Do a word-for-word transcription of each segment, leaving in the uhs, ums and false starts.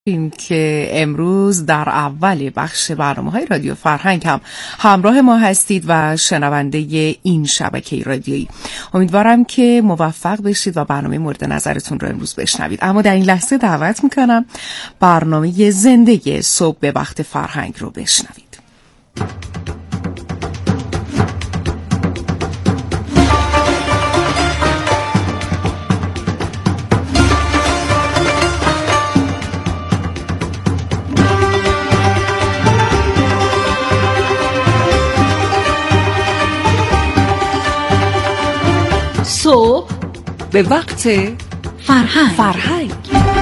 این که امروز در اول بخش برنامه‌های رادیو فرهنگ هم همراه ما هستید و شنونده این شبکه رادیویی. امیدوارم که موفق بشید و برنامه مورد نظرتون رو امروز بشنوید. اما در این لحظه دعوت میکنم برنامه زنده صبح به وقت فرهنگ رو بشنوید. صبح به وقت فرهنگ فرهنگ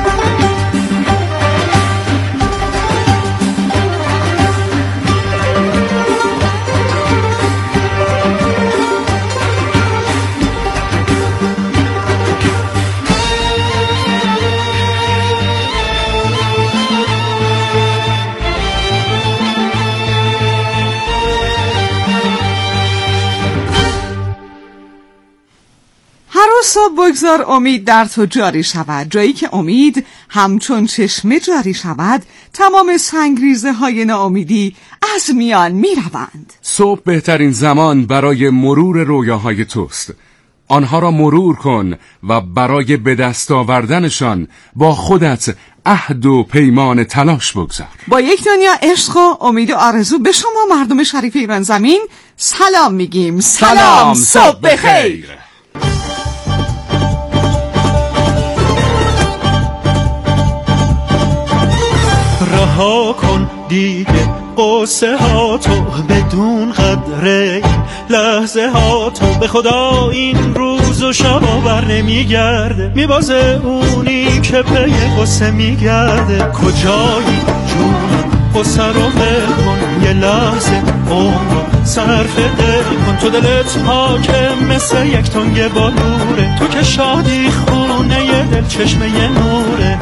صبح بگذار امید در تو جاری شود. جایی که امید همچون چشمه جاری شود، تمام سنگریزه های ناامیدی از میان می روند. صبح بهترین زمان برای مرور رویاهای توست. آنها را مرور کن و برای به دست آوردنشان با خودت عهد و پیمان تلاش بگذار. با یک دنیا عشق و امید و آرزو به شما مردم شریف ایران زمین سلام میگیم. سلام, سلام. صبح بخیر. رها کن دیگه قصه ها تو، بدون قدره لحظه ها تو. به خدا این روز و شب بر نمیگرده، میبازه اونی که پی قصه میگرده. کجایی جون قصه رو ول کن، یه لحظه عمر صرف دل کن. تو دلت پاکه مثل یک تنگ بالوره، تو که شادی خونه ی دل چشمه ی نوره.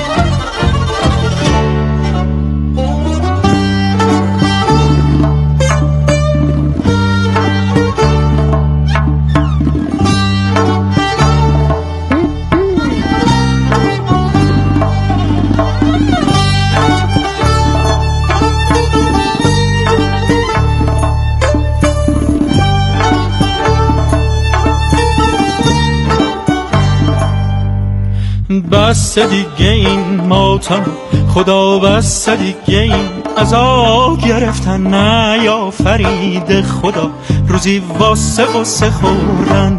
بس دیگه این ماتم خدا، بس دیگه این عذاب گرفتن نیافرید خدا. روزی واسه قصه خوردن،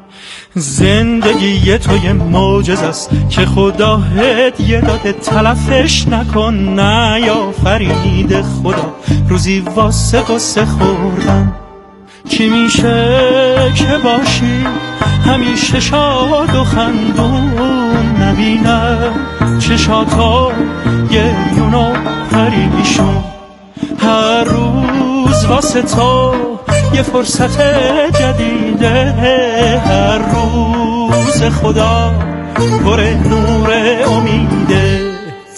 زندگی تو یه معجزه است که خدا هدیه داده، تلفش نکن نیافرید خدا. روزی واسه قصه خوردن، کی میشه که باشی همیشه شاد و خندون، نبینه چشاتا گریون و پریشون. هر روز واسه تو یه فرصت جدیده، هر روز خدا پر نور امیده.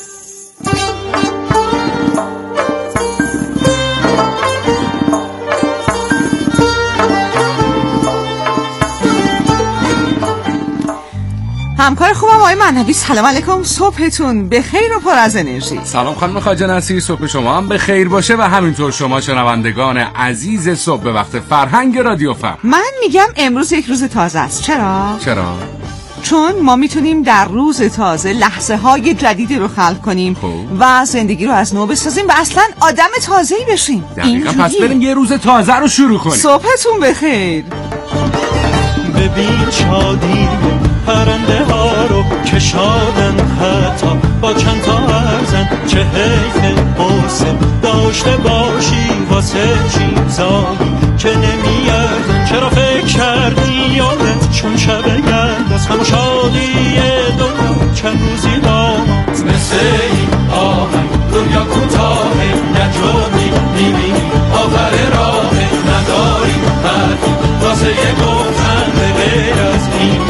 همکار خوبم آقای معنوی، سلام علیکم. صبحتون بخیر و پر از انرژی. سلام خانم خواجه نصیر، صبح شما هم بخیر باشه و همینطور شما شنوندگان عزیز صبح به وقت فرهنگ رادیو فرهنگ. من میگم امروز یک روز تازه است. چرا؟ چرا؟ چون ما میتونیم در روز تازه لحظه های جدیدی رو خلق کنیم خوب. و زندگی رو از نو بسازیم و اصلا آدم تازه‌ای بشیم. دقیقاً، پس بریم یه روز تازه رو شروع کنیم. صبحتون بخیر. ببین شادی پرنده ها رو که شادن، حتی با چند تا ارزن. چه حیف قصه داشته باشی واسه چیزایی که نمیاردن. چرا فکر کردی یادت چون شب گرد از همه شادی دنیا چند روزی داماد. مثل این آهنگ دنیا کوتاهه، نجومی میبینی آخر راهه. نداری حرفی واسه یه گفتن به غیر از این.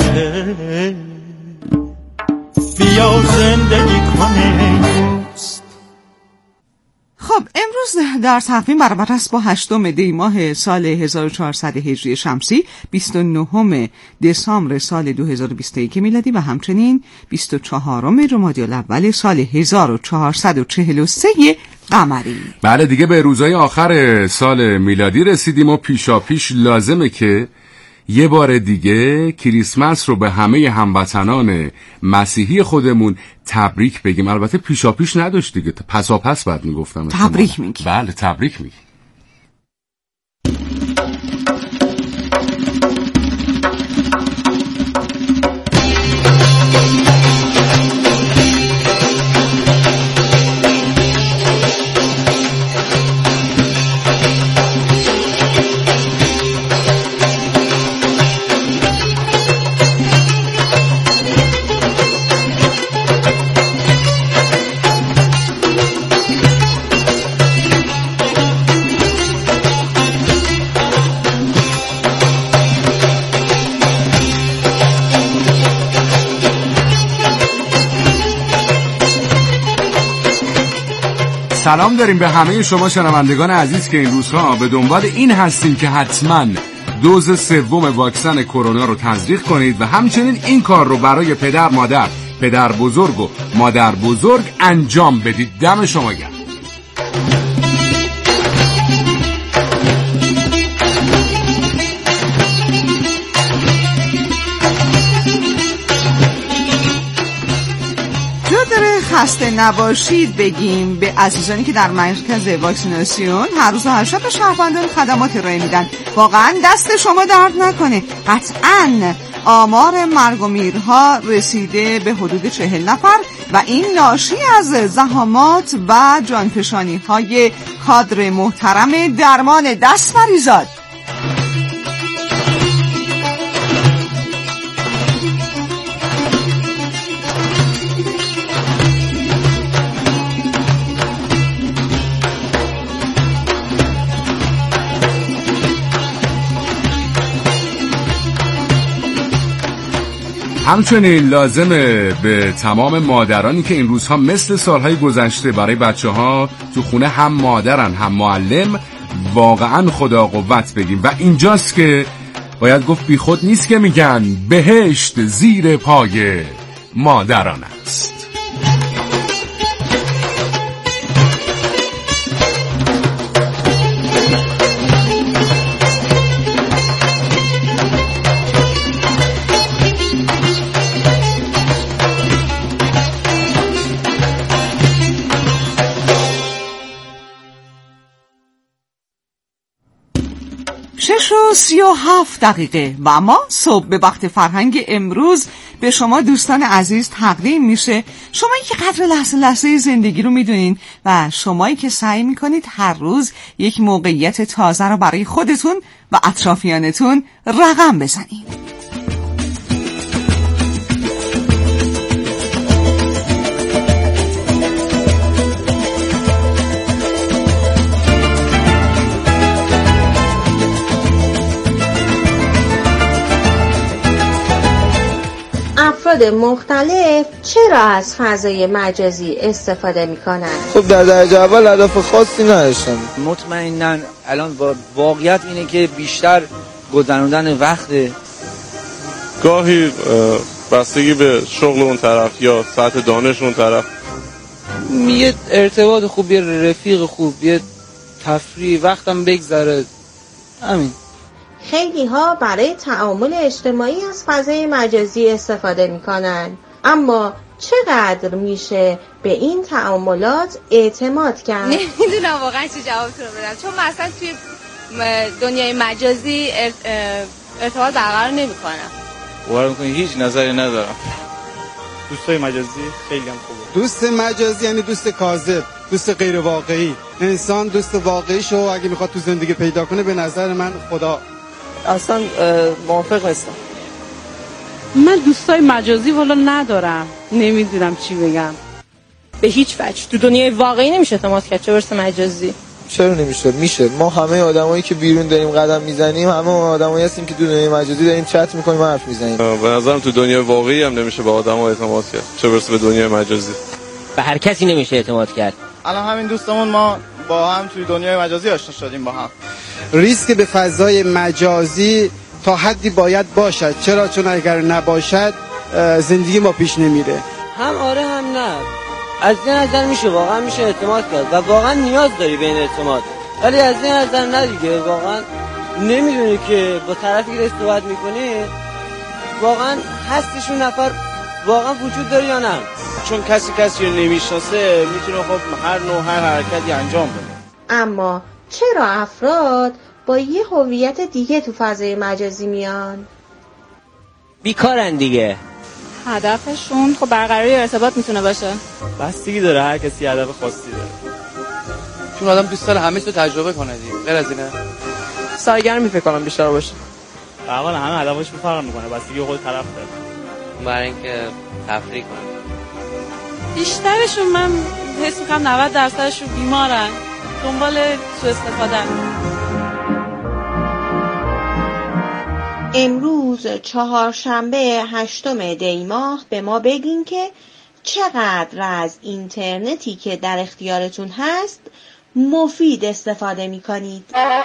بیا زندگی کنه دوست. خب امروز در تقویم برابر است با هشتم دی ماه سال هزار و چهارصد هجری شمسی، بیست و نهم دسامبر سال دو هزار و بیست و یک میلادی و همچنین بیست و چهارم جمادی الاول سال هزار و چهارصد و چهل و سه قمری. بله دیگه به روزهای آخر سال میلادی رسیدیم و پیشا پیش لازمه که یه بار دیگه کریسمس رو به همه هموطنان مسیحی خودمون تبریک بگیم. البته پیشا پیش نداشت دیگه، پسا پس بعد میگفتم تبریک میگیم. بله تبریک میگیم. سلام داریم به همه شما شنوندگان عزیز که این روزها به دنبال این هستیم که حتما دوز سوم واکسن کرونا رو تزریق کنید و همچنین این کار رو برای پدر مادر، پدر بزرگ و مادر بزرگ انجام بدید. دم شما گرم. خسته نباشید بگیم به عزیزانی که در مرکز واکسیناسیون هر روز و هر شب به شهروندان خدمات ارائه میدن. واقعا دست شما درد نکنه. قطعاً آمار مرگ و میرها رسیده به حدود چهل نفر و این ناشی از زحمات و جانفشانی های کادر محترم درمان دست مریضات. همچنین لازمه به تمام مادرانی که این روزها مثل سالهای گذشته برای بچه ها تو خونه هم مادرن هم معلم واقعا خدا قوت بگیم و اینجاست که باید گفت بی خود نیست که میگن بهشت زیر پای مادران است. شش و سی و هفت دقیقه و ما صبح به وقت فرهنگ امروز به شما دوستان عزیز تقدیم میشه. شمایی که قدر لحظه لحظه زندگی رو میدونین و شمایی که سعی میکنید هر روز یک موقعیت تازه رو برای خودتون و اطرافیانتون رقم بزنید. افراد مختلف چرا از فضای مجازی استفاده میکنن؟ خب در درجه اول هدف خاصی نداشتم. مطمئناً الان با واقعیت اینه که بیشتر گذروندن وقت، گاهی بستگی به شغل اون طرف یا سطح دانش اون طرف، یه ارتباط خوب، یه رفیق خوب، یه تفریح، وقتم بگذره. همین. خیلی ها برای تعامل اجتماعی از فضای مجازی استفاده میکنن، اما چقدر میشه به این تعاملات اعتماد کرد؟ نمیدونم واقعا چه جوابتون رو بدم، چون مثلا توی دنیای مجازی ارتباط برقرار نمیکنم. باور میکنی هیچ نظری ندارم. دوستای مجازی خیلی هم خوبه. دوست مجازی یعنی دوست کاذب، دوست غیر واقعی. انسان دوست واقعیشو اگه میخواد تو زندگی پیدا کنه به نظر من خدا اصلا موافق نیستم. من دوستای مجازی والا ندارم، نمیدونم چی بگم. به هیچ وجه تو دنیای واقعی نمیشه اعتماد کرد، چه برسه مجازی. چرا نمیشه؟ میشه. ما همه آدمایی که بیرون داریم قدم میزنیم همه آدمایی هستیم که تو دنیای مجازی داریم چت میکنیم، حرف میزنیم. به نظرم تو دنیای واقعی هم نمیشه به آدم‌ها اعتماد کرد، چه برسه به دنیای مجازی. به هر کسی نمیشه اعتماد کرد. الان همین دوستمون ما با هم توی دنیای مجازی آشنا شدیم با هم. ریسک به فضای مجازی تا حدی باید باشد، چرا؟ چون اگر نباشد زندگی ما پیش نمیره. هم آره هم نه. از این نظر میشه واقعا میشه اعتماد کرد و واقعا نیاز داری به این اعتماد، ولی از این نظر نه دیگه. واقعا نمیدونی که با طرفی که صحبت میکنی واقعا هستشون نفر واقعا وجود داره یا نه، چون کسی کسی رو نمیشناسه میتونه خب هر نوع هر حرکتی انجام بده. اما چرا افراد با یه هویت دیگه تو فضای مجازی میان؟ بیکارن دیگه. هدفشون خب برقراری ارتباط میتونه باشه. بستگی داره، هر کسی هدف خاصی داره. چون آدم دوست داره همه چیزو تجربه کنه دیگه. غیر از اینه سرگرمی فکر کنم بیشتر باشه. واقعا همه هدفش فرق میکنه، بستگی خود طرف داره. برای اینکه تفریح کنه. بیشترشون من حس میکنم نود درصدشون بیمارن، دنبال سوء استفادهن. امروز چهارشنبه هشتم دی ماه به ما بگین که چقدر از اینترنتی که در اختیارتون هست مفید استفاده می کنید.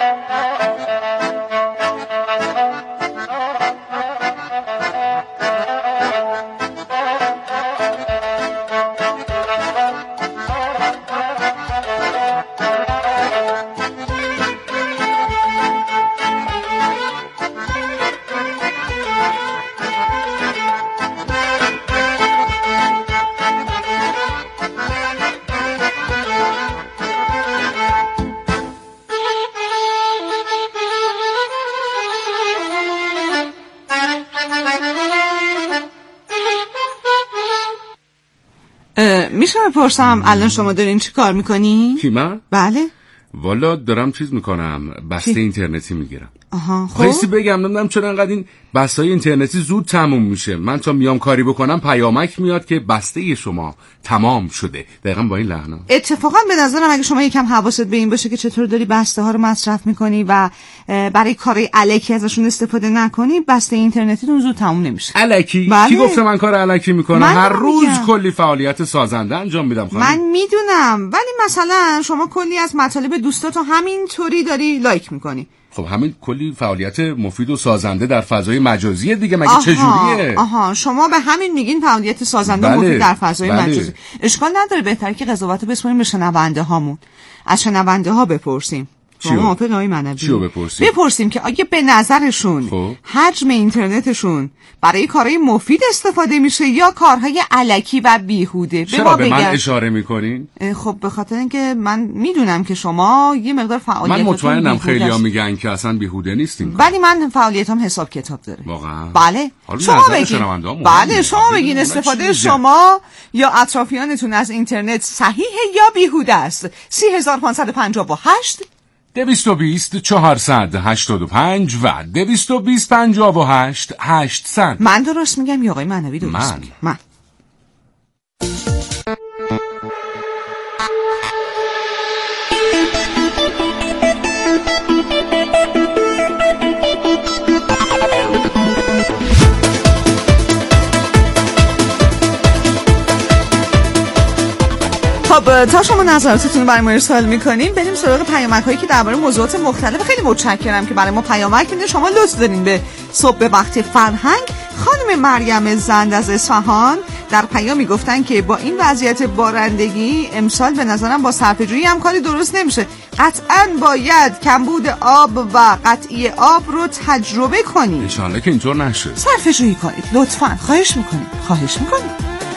میشه بپرسم الان شما دارین چی کار میکنی؟ کی من؟ بله. والا دارم چیز میکنم، بسته چی؟ اینترنتی میگیرم. آها خب خواهیستی بگم نمیدونم چرا انقدر این بسته‌های اینترنتی زود تموم میشه. من تا میام کاری بکنم پیامک میاد که بسته شما تمام شده، دقیقاً با این لحنا. اتفاقا به نظرم اگه شما یکم حواست به این باشه که چطور داری بسته ها رو مصرف میکنی و برای کارهای الکی ازشون استفاده نکنی، بسته اینترنتیتون زود تموم نمیشه. الکی؟ بله. کی گفته من کار الکی میکنم؟ هر روز کلی فعالیت سازنده انجام میدم خانم. من میدونم، ولی مثلا شما کلی از مطالب دوستاتو همینطوری داری لایک میکنی. خب همین کلی فعالیت مفید و سازنده در فضای مجازی دیگه، مگه چجوریه؟ آها شما به همین میگین فعالیت سازنده بله. مفید در فضای بله. مجازی. اشکال نداره، بهتره که قضاوتو بسپاریم به شنونده هامون، از شنونده ها بپرسیم. شما موافق آقای منبی؟ چیو بپرسیم؟ بپرسیم که آیا به نظرشون خب. حجم اینترنتشون برای کارهای مفید استفاده میشه یا کارهای الکی و بیهوده؟ چرا به, ما به من بگن. اشاره میکنین؟ خب به خاطر اینکه من میدونم که شما یه مقدار فعالیت من مطمئنم خیلی ها میگن که اصلا بیهوده نیستیم، ولی من فعالیتام حساب کتاب داره. واقعا؟ بله. شما بگین. بله شما بگین استفاده شما یا اطرافیانتون از اینترنت صحیحه یا بیهوده است؟ سی هزار پانصد و پنجاه و هشت دویست و بیست چهارصد هشتاد و پنج و دویست و بیست پنجاه و هشت هشتصد. من درست میگم یا آقای معنوی درست من. میگم؟ من خب تا شما نظراتتون رو برای ما ارسال میکنیم بریم سراغ پیامک هایی که درباره موضوعات مختلف. خیلی متشکرم که برای ما پیامک میدین. شما لطف دارین به صبح به وقت فرهنگ. خانم مریم زند از اصفهان در پیامی گفتن که با این وضعیت بارندگی امسال به نظرم با صرفه‌جویی هم کاری درست نمیشه، قطعاً باید کمبود آب و قطعی آب رو تجربه کنید. ان شاءالله که اینطور نشه. صرفه‌جویی کنید لطفاً، خواهش میکنیم خواهش میکنیم.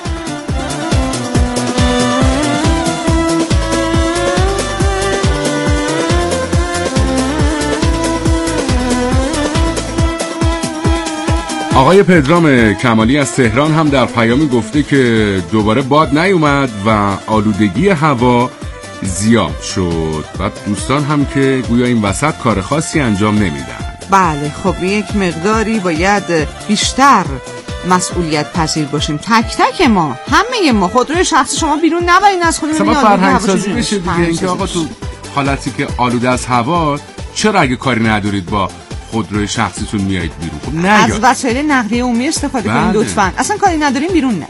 آقای پدرام کمالی از تهران هم در پیامی گفته که دوباره باد نیومد و آلودگی هوا زیاد شد و دوستان هم که گویا این وسط کار خاصی انجام نمیدن. بله خب یک مقداری باید بیشتر مسئولیت پذیر باشیم، تک تک ما، همه ما. خودروی شخصی شما بیرون نبرین از خودمون. شما فرهنگ سازی بشه دیگه، اینکه آقا تو حالتی که آلوده از هوا چرا اگه کاری ندارید با خودروی شخصیتون میایید بیرون؟ خب نه از وسایل نقلیه عمومی استفاده کنید لطفاً. اصلا کاری نداریم بیرون نه.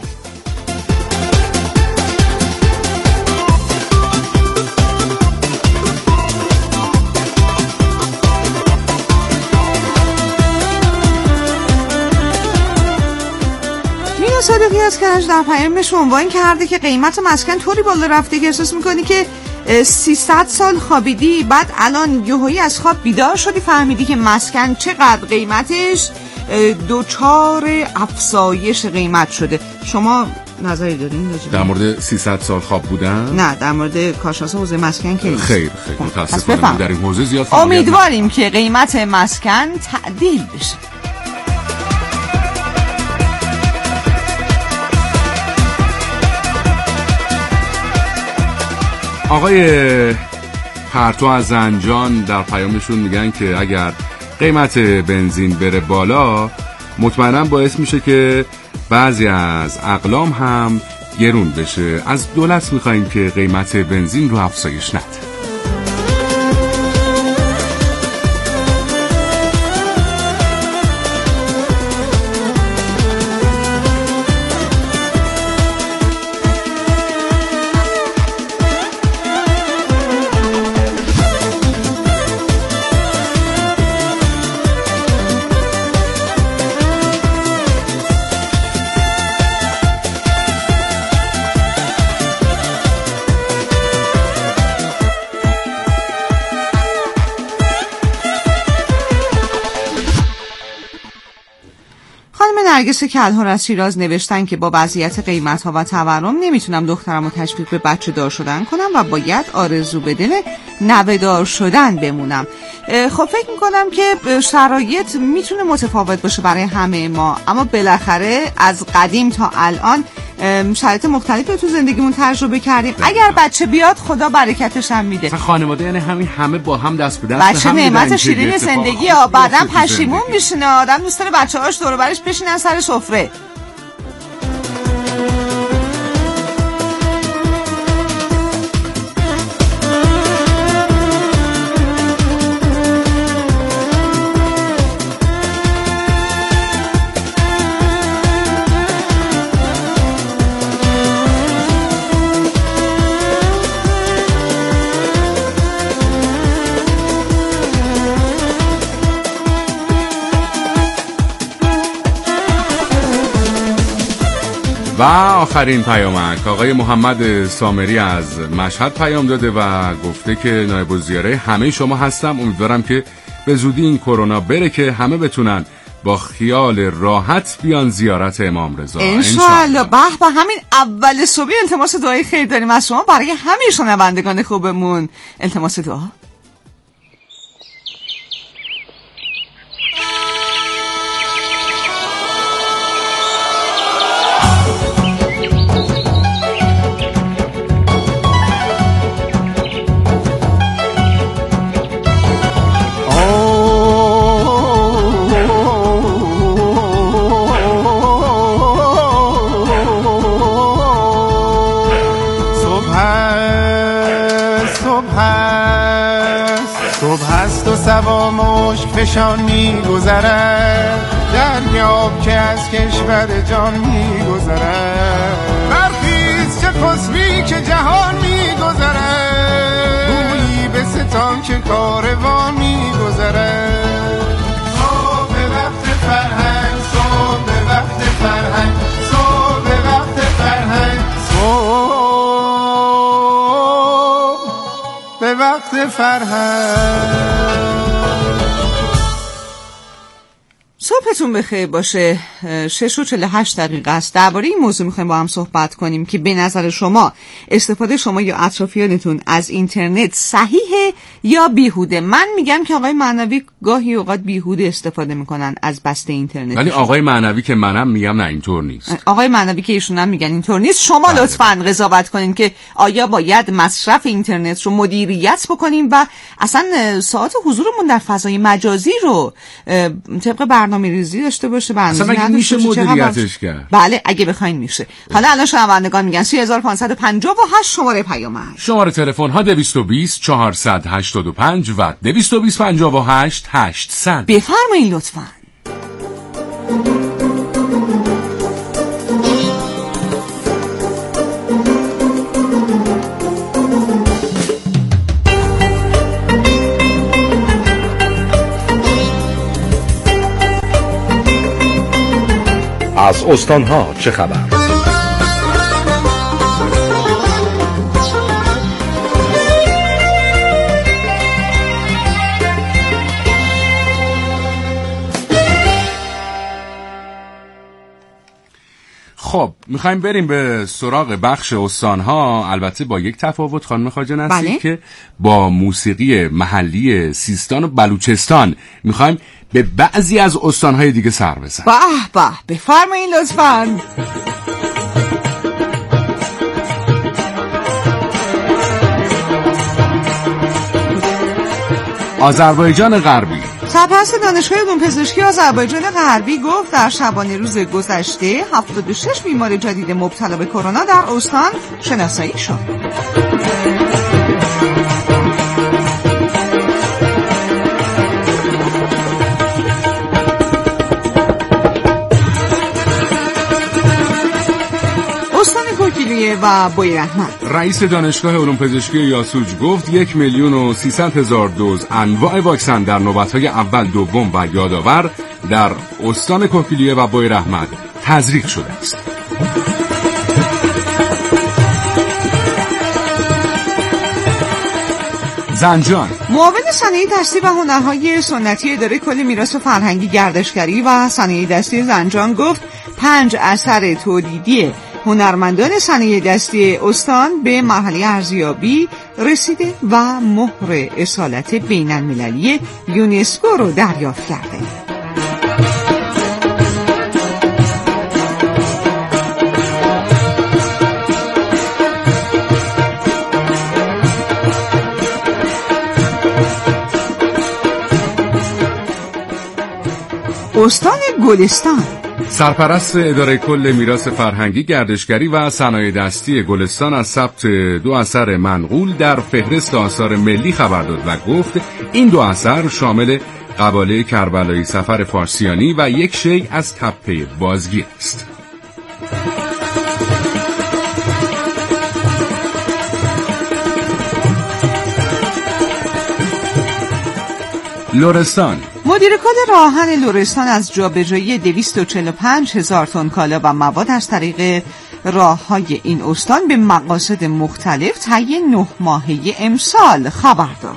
صادقی از کرج در پیامش عنوان کرده که قیمت مسکن طوری بالا رفته که احساس میکنی که سیصد سال خوابیدی، بعد الان یهویی از خواب بیدار شدی فهمیدی که مسکن چقدر قیمتش دوچار افزایش قیمت شده. شما نظری دارین در مورد سیصد سال خواب بودن؟ نه، در مورد کارشناس حوزه مسکن که نیست. خیر خیر متاسفانه در این حوزه زیاد امیدواریم که قیمت مسکن تعدیل بشه. آقای پرتو از زنجان در پیامشون میگن که اگر قیمت بنزین بره بالا مطمئنا باعث میشه که بعضی از اقلام هم گرون بشه. از دولت میخوایم که قیمت بنزین رو افزایش نده. نرگس کلهر از شیراز نوشتن که با وضعیت قیمت‌ها و تورم نمیتونم دخترم رو تشویق به بچه دار شدن کنم و باید آرزو به دل نوه دار شدن بمونم. خب فکر میکنم که شرایط میتونه متفاوت باشه برای همه ما، اما بالاخره از قدیم تا الان شرایط مختلفی تو زندگیمون تجربه کردیم. اگر بچه بیاد خدا برکتش هم میده. خانواده یعنی همین همه با هم دست به دست بچه نعمت شیرین زندگی ها. بعدم پشیمون میشینه آدم، دوست داره بچه‌هاش دور و برش بشینن سر سفره. و آخرین پیامک آقای محمد سامری از مشهد پیام داده و گفته که نایب الزیاره همه شما هستم. امیدوارم که به زودی این کرونا بره که همه بتونن با خیال راحت بیان زیارت امام رضا انشالله. به به، همین اول صبح التماس دعای خیر داریم از شما برای همه شنوندگان خوبمون. التماس دعا. سوا مشک فشان می گذرد، دریاب که از کشور جان می گذرد. برخیز چه خسبی که جهان می گذرد، گویی به ستان که کاروان می گذرد. صبح وقت فرهنگ، صبح وقت فرهنگ، صبح وقت فرهنگ، صبح وقت فرهنگ. صبحتون بخیر باشه. شش و چهل و هشت دقیقه است. درباره این موضوع میخوایم با هم صحبت کنیم که به نظر شما استفاده شما یا اطرافیانتون از اینترنت صحیحه یا بیهوده؟ من میگم که آقای معنوی گاهی اوقات بیهوده استفاده میکنن از بسته اینترنت. ولی آقای معنوی که منم میگم نه اینطور نیست. آقای معنوی که ایشون هم میگن اینطور نیست. شما بله. لطفاً قضاوت کنین که آیا باید مصرف اینترنت رو مدیریت بکنیم و اصلا ساعت حضورمون در فضای مجازی رو طبق برنامه‌ریزی داشته باشه. اصلا اگه میشه مدیریتش کرد. بله اگه بخواین میشه. حالا الان شنوندگان میگن سه هزار و پانصد و پنجاه و هشت شماره پیامک. شماره تلفن ها دویست و بیست چهارصد و هشتاد و پنج و دویست و بیست پنجاه و هشت هشتصد. بفرمایید لطفاً. از استان‌ها چه خبر؟ خب میخوایم بریم به سراغ بخش استانها، البته با یک تفاوت خانم خواجه نصیر بله؟ که با موسیقی محلی سیستان و بلوچستان میخوایم به بعضی از استانهای دیگه سر بزنیم. به به بفرمایید لطفاً. آذربایجان غربی. سرپرست دانشگاه علوم پزشکی آذربایجان غربی گفت در شبانه روز گذشته هفتاد و شش بیمار جدید مبتلا به کرونا در استان شناسایی شد. استان کوکیلیه و بویراحمد. رئیس دانشگاه علوم پزشکی یاسوج گفت یک میلیون و سیصد هزار دوز انواع واکسن در نوبت‌های اول، دوم و یادآور در استان کوکیلیه و بویراحمد تزریق شده است. زنجان. معاون صنایع دستی و هنرهای سنتی اداره کل میراث فرهنگی، گردشگری و صنایع دستی زنجان گفت پنج اثر تولیدی هنرمندان صنایع دستی استان به مرحله ارزیابی رسیده و مهر اصالت بین المللی یونسکو رو دریافت کرده. استان گلستان. سرپرست اداره کل میراث فرهنگی، گردشگری و صنایع دستی گلستان از ثبت دو اثر منقول در فهرست آثار ملی خبر داد و گفت این دو اثر شامل قباله کربلایی سفر فارسیانی و یک شیء از تپه بازگی است. لرستان. مدیر کل راهن لرستان از جابجایی دویست و چهل و پنج هزار تن کالا و مواد از طریق راههای این استان به مقاصد مختلف طی نه ماهه امسال خبر داد.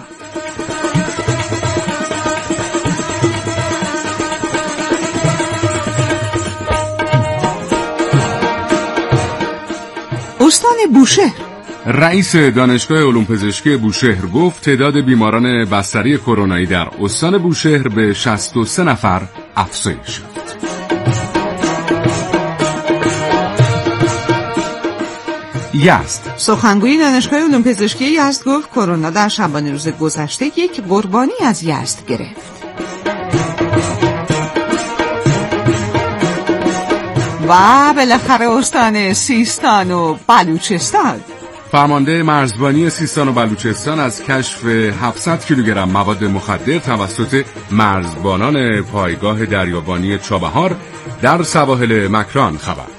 استان بوشهر. رئیس دانشگاه علوم پزشکی بوشهر گفت تعداد بیماران بستری کرونایی در استان بوشهر به شصت و سه نفر افزایش یافت. یزد. سخنگوی دانشگاه علوم پزشکی یزد گفت کرونا در شبانه روز گذشته یک قربانی از یزد گرفت. و بالاخره استان سیستان و بلوچستان. فرمانده مرزبانی سیستان و بلوچستان از کشف هفتصد کیلوگرم مواد مخدر توسط مرزبانان پایگاه دریابانی چابهار در سواحل مکران خبر داد.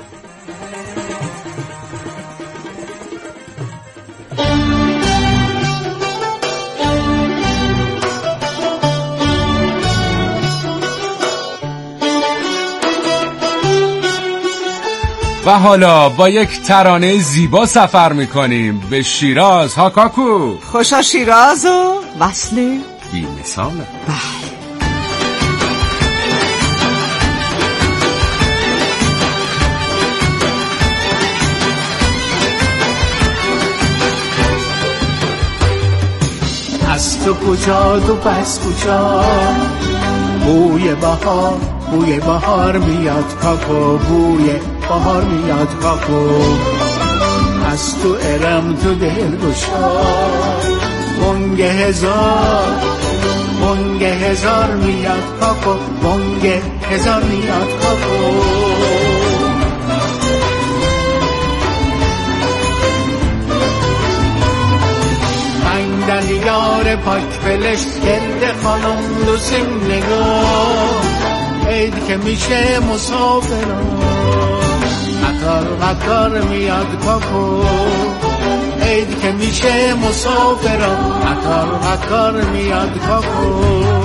و حالا با یک ترانه زیبا سفر میکنیم به شیراز. هاکاکو خوشا شیراز و وصل بی مثاله. از تو کجا تو پس کجا بوی بهار بوی بهار میاد کاکو بوی بهار میاد کاکو از تو ارم تو دلگشا بانگ هزار بانگ هزار میاد کاکو بانگ هزار میاد کاکو بندل یار پاک فلش گرد خانم لوسیم نگاه عید که میشه مسافران قطار قطار میاد کاکو عید که میشه مسافران قطار قطار میاد کاکو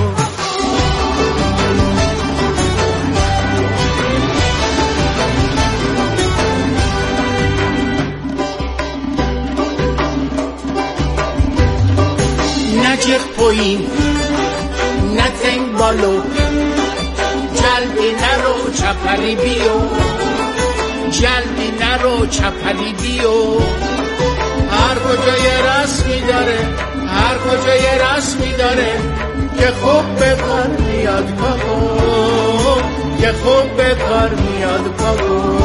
نجیق پایین نتنگ بالو جلبی نرو چپری بیو جلدی نرو چپلی بیو، هر کجای رسمی داره، هر کجای رسمی داره که خوب به کار میاد کاکو، که خوب به کار میاد کاکو.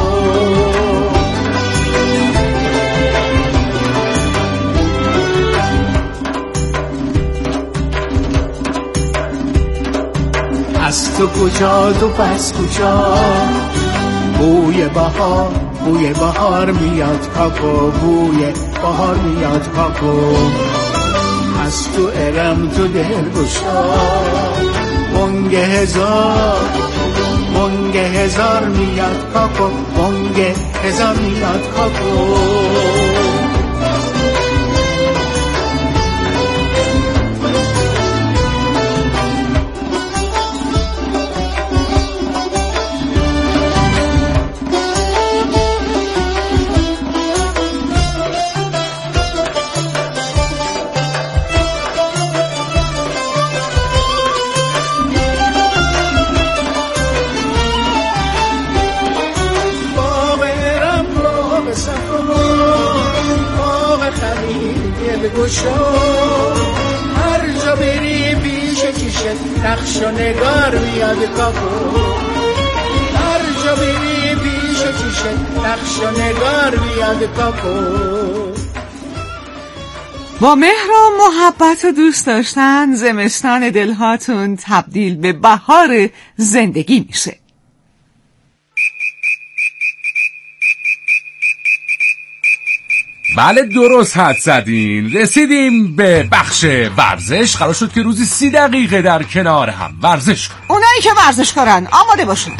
از تو کجا تو پس کجا، بوی بهار بوی بهار میاد کاکو، بوی بهار میاد کاکو. از تو ارم تو دلگشا، بانگ هزار بانگ هزار میاد کاکو، بانگ هزار میاد کاکو. هر جا بری پیش چشت نقش و نگار میاد کاکو، هر جا بری پیش چشت نقش و نگار میاد کاکو. با مهر و محبت و دوست داشتن زمستان دلهاتون تبدیل به بهار زندگی میشه. بله درست حد زدین. رسیدیم به بخش ورزش. قرار شد که روزی سی دقیقه در کنار هم ورزش کنیم. اونایی که ورزش کارن آماده باشن.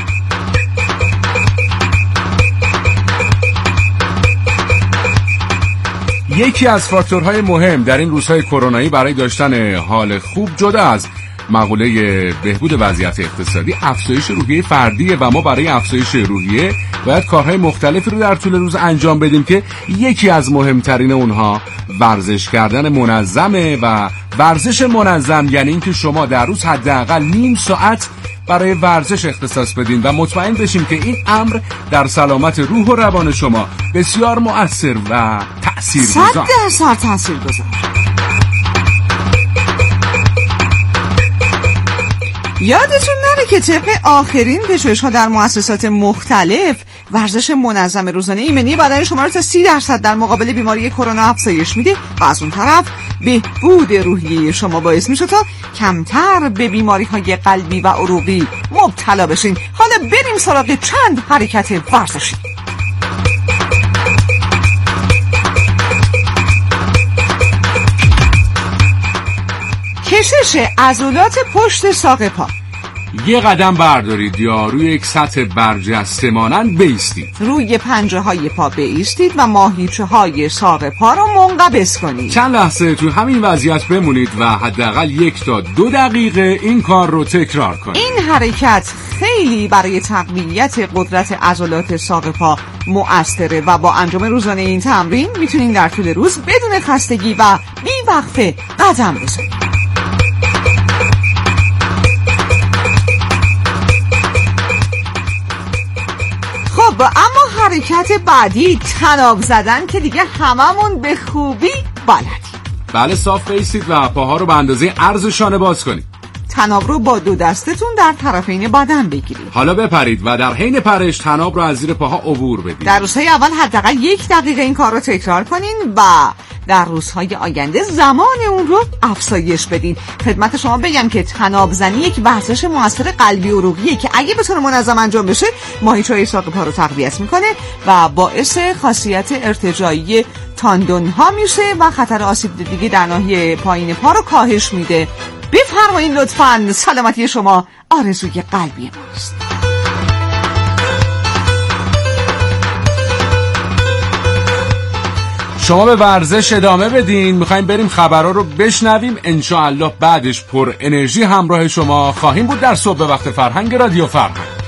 یکی از فاکتورهای مهم در این روزهای کرونایی برای داشتن حال خوب جدا از مقوله بهبود وضعیت اقتصادی افزایش روحیه فردیه و ما برای افزایش روحیه باید کارهای مختلفی رو در طول روز انجام بدیم که یکی از مهمترین اونها ورزش کردن منظمه و ورزش منظم یعنی اینکه شما در روز حداقل نیم ساعت برای ورزش اختصاص بدین و مطمئن بشیم که این امر در سلامت روح و روان شما بسیار مؤثر و تاثیرگذار صد درصد تاثیرگذار. یادتون نره که طبق آخرین پژوهش‌ها در مؤسسات مختلف ورزش منظم روزانه ایمنی بدن شما رو تا سی درصد در مقابل بیماری کرونا افزایش میده و از اون طرف بهبود روحیه شما باعث میشه تا کمتر به بیماری‌های قلبی و عروقی مبتلا بشین. حالا بریم سراغ چند حرکت ورزشی. کشش عضلات پشت ساق پا. یه قدم بردارید یا روی یک سطح برجسته مانند بایستید. روی پنجه های پا بایستید و ماهیچه های ساق پا رو منقبض کنید. چند لحظه تو همین وضعیت بمونید و حداقل یک تا دو دقیقه این کار رو تکرار کنید. این حرکت خیلی برای تقویت قدرت عضلات ساق پا مؤثره و با انجام روزانه این تمرین میتونید در طول روز بدون خستگی و بی‌وقفه قدم بزنید. خب اما حرکت بعدی طناب زدن که دیگه هممون به خوبی بلدیم. بله صاف بایستید و پاها رو به اندازه عرض شانه باز کنید. طناب رو با دو دستتون در طرفین بدن بگیرید. حالا بپرید و در حین پرش طناب رو از زیر پاها عبور بدید. در روزهای اول حداقل یک دقیقه این کار رو تکرار کنین و در روزهای آینده زمان اون رو افزایش بدین. خدمت شما بگم که طناب زنی یک ورزش موثر قلبی و عروقیه که اگه به طور منظم انجام بشه ماهیچه‌های ساق پا رو تقویت میکنه و باعث خاصیت ارتجاعی تاندون ها میشه و خطر آسیب دیدگی در ناحیه پایین پا رو کاهش میده. بفرمایید لطفاً. سلامتی شما آرزوی قلبی ماست. شما به ورزش ادامه بدین. میخوایم بریم خبرها رو بشنویم. انشاءالله بعدش پر انرژی همراه شما خواهیم بود در صبح وقت فرهنگ رادیو فرهنگ.